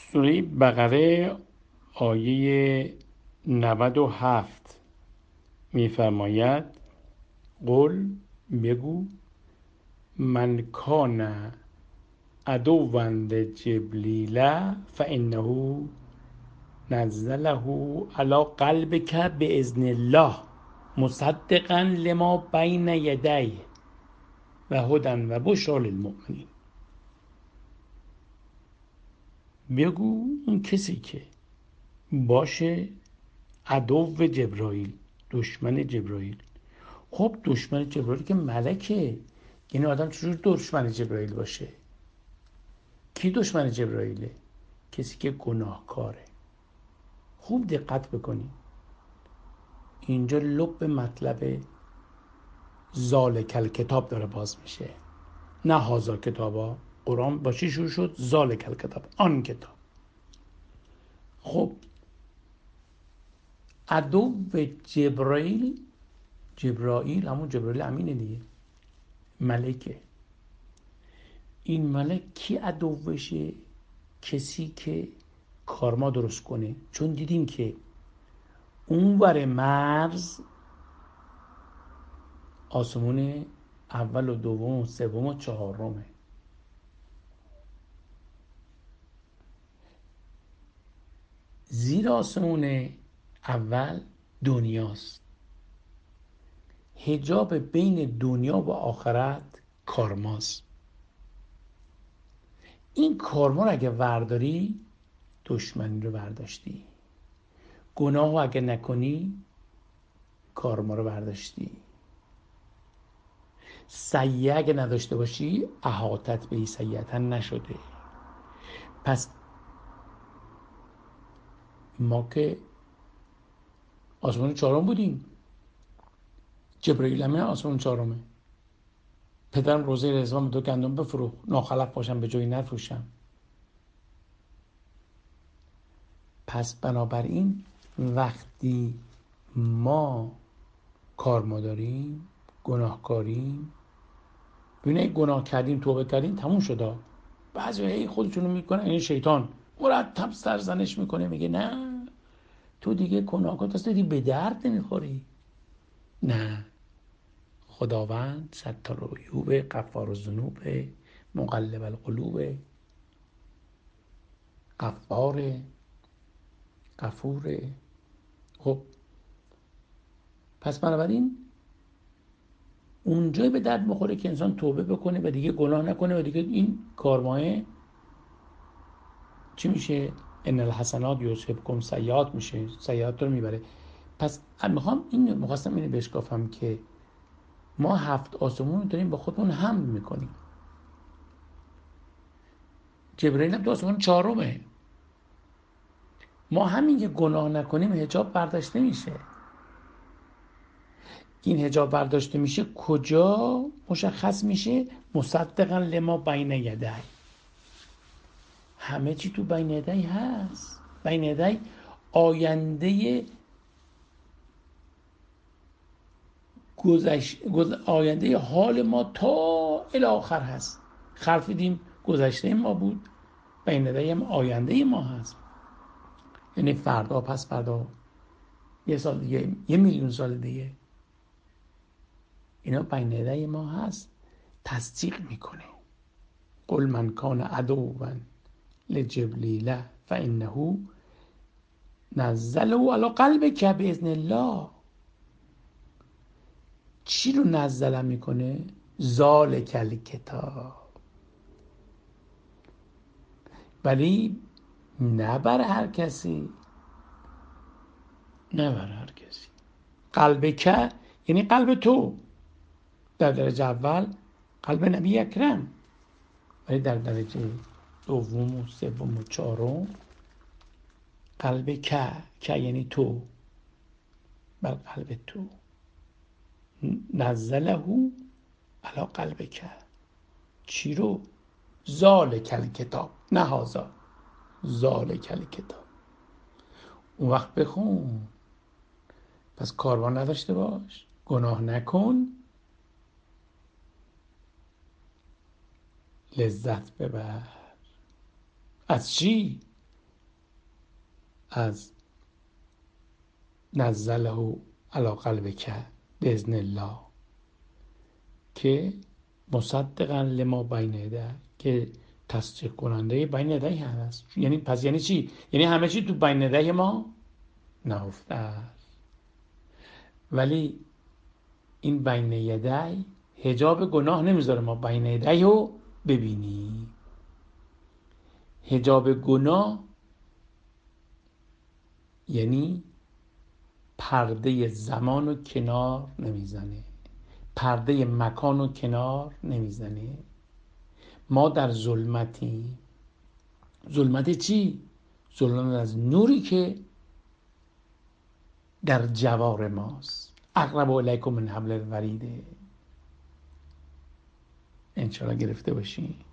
سوره بقره آیه 97 می‌فرماید قل بگو من کان عدوا لجبریل فانه نزله علی قلبک باذن الله مصدقا لما بین یدیه و هدی و بشری للمؤمنین. بگو اون کسی که باشه عدو جبرائیل، دشمن جبرائیل. خب دشمن جبرائیل که ملکه، یعنی آدم چجور دشمن جبرائیل باشه؟ کی دشمن جبرائیله؟ کسی که گناهکاره. خوب دقت بکنی، اینجا لب مطلب ذالک الکتاب داره باز میشه، نه هازا کتابا. قرآن با چی شروع شد؟ ذالک الکتاب، آن کتاب. خب عدو جبرائیل، جبرائیل همون جبرائیل امینه دیگه، ملکه. این ملک کی عدوشه؟ کسی که کارما درست کنه. چون دیدیم که اونور مرز آسمون اول و دوم و سوم و چهارمه. زیر آسمون اول دنیاست، حجاب بین دنیا و آخرت کارماست. این کارما رو اگه ورداری دشمنی رو برداشتی، گناه رو اگه نکنی کارما رو برداشتی، سیئه اگه نداشته باشی احاطت به سیئتا نشده. پس ما که آسمان چهارم بودیم، جبرائیل همین آسمان چهارمه. پدرم روزه رضوان به 2 گندم بفروخت، ناخلف باشم به جایی نفروشم. پس بنابراین وقتی ما کارما داریم، گناهکاریم، ببینید گناه کردیم توبه کردیم تموم شده. بعضی هی خودشونو میکنن، این شیطان مرتب سرزنش میکنه، میگه نه تو دیگه گناهکار هستی، دیگه به درد نمیخوری. نه، خداوند ستار العیوب، غفار الذنوب، مقلب القلوب، غفار، غفور. خب پس بنابراین اونجای به درد میخوره که انسان توبه بکنه و دیگه گناه نکنه و دیگه این کارماه چی میشه؟ ان الحسنات یذهبکم سیئات میشه، سیئات رو میبره. پس میخواستم اینو بهش گفتم که ما 7 آسمون رو داریم با خودمون حمل میکنیم. جبرائیل هم تو آسمون 4. ما همین که گناه نکنیم حجاب برداشته میشه. این حجاب برداشته میشه کجا مشخص میشه؟ مصدقا لما بین یدی. همه چی تو بین یدی هست. بین یدی آینده آینده حال ما تا الاخر هست. خلفیدیم گذشته ما بود، بین یدی هم آینده ما هست. یعنی فردا، پس فردا، 1 سال دیگه، 1,000,000 سال دیگه، اینا بین یدی ما هست. تصدیق میکنه قل من کان عدوا لجبریل فانه نزله علی قلبک باذن الله. چی رو نزله میکنه؟ ذالک الکتاب. ولی نه بر هر کسی، نه بر هر کسی. قلبک یعنی قلب تو، در درجه اول قلب نبی اکرم، ولی در درجه دوم و سوم و چهارم قلب که یعنی تو، بر قلب تو. نزله علی قلبک. چی رو؟ ذالک الکتاب، نه هازا، ذالک الکتاب. اون وقت بخون. پس کاروان نداشته باش، گناه نکن، لذت ببر. از چی؟ از نزله علی قلبک باذن الله که مصدقا لما بین یدیه، که تصدیق کننده بین یدیه هست. یعنی پس یعنی چی؟ یعنی همه چی تو بین یدیه ما نهفته است، ولی این بین یدی حجاب گناه نمیذاره ما بین یدی رو ببینیم. حجاب گناه یعنی پرده زمان رو کنار نمیزنه، پرده مکان رو کنار نمیزنه. ما در ظلمتیم. ظلمت چی؟ ظلمت از نوری که در جوار ماست. اقرب الیکم من حبل الورید. انشالله گرفته باشین.